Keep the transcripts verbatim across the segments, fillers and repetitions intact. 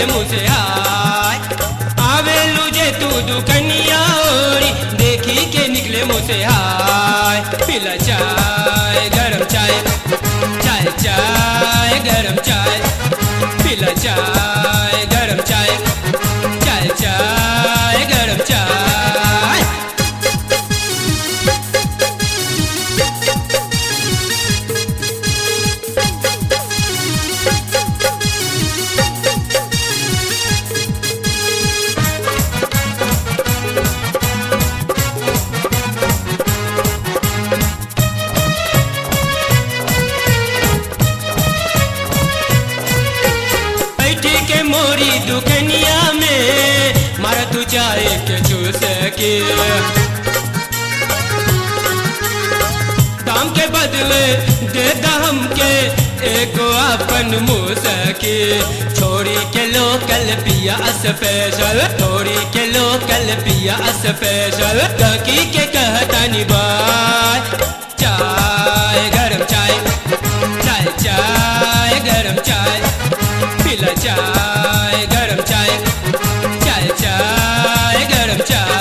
निकले मुँह से हाय। आवेलू जे तू दुकनिया ओरी देखी के निकले मुँह से हाय। पिला चाय गरम चाय, चाय चाय गरम चाय, पिला चाय गरम चाय, चाय चाय गरम चाय। मोरी दुकनिया में मारा तू चाय के चूस के, दाम के बदले दे दा हमके एको अपन मुँह के। छोड़ी के लोकल पिया स्पेशल, छोड़ी के लोकल पिया स्पेशल, तकी के कहता निभाय। चाय गरम चाय, चाय चाय गरम चाय, पिला चाय गरम चाय, चाय चाय गरम चाय।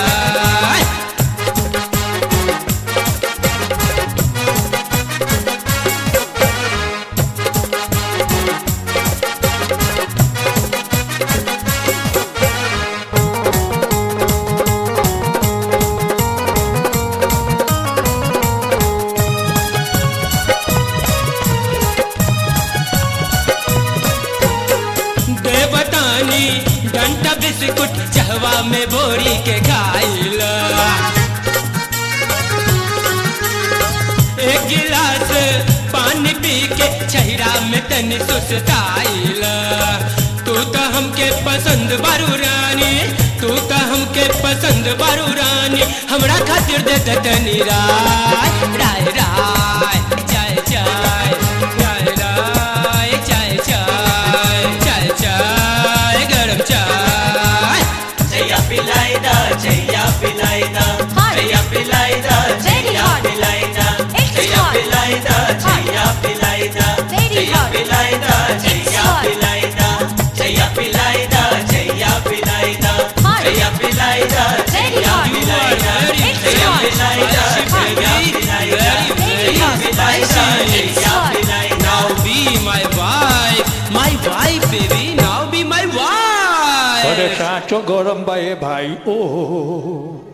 घंटा बिस्कुट चहवा में बोरी के खाइला, एक गिलास पानी पी के छहिरा में तनी सुस्ताइला। तू तो हमके पसंद बारू रानी, तू तो हमके पसंद बारू रानी, हमरा खातिर दे दे तनी राय राय राय, चाय चाय राय राय, चाय चाय, चाय चाय गरम चाय। चैया पिलाई दा, चैया पिलाई दा, चैया पिलाई दा, चैया पिलाई दा, चैया पिलाई दा, चैया पिलाई दा, चैया पिलाई दा, चैया पिलाई दा, चैया पिलाई दा, चैया पिलाई दा, चैया पिलाई दा, चैया पिलाई दा, चैया पिलाई दा, चैया पिलाई दा, चैया पिलाई दा, चैया पिलाई दा। Now be my wife, my wife baby, now be my wife. अरे साचो गरम बा ए भाई ओ।